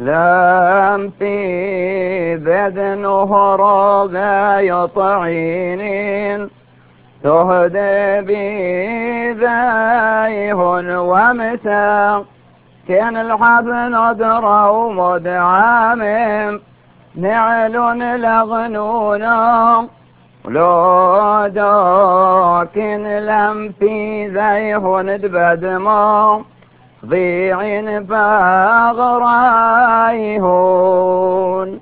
لم في بدنه رغى يطعينين تهدي بذايه ومسا كان الحبل ندرى ومدعام نعل لغنونا لو داكن لم في ذيه ندبدما ضيعين فاغرايهون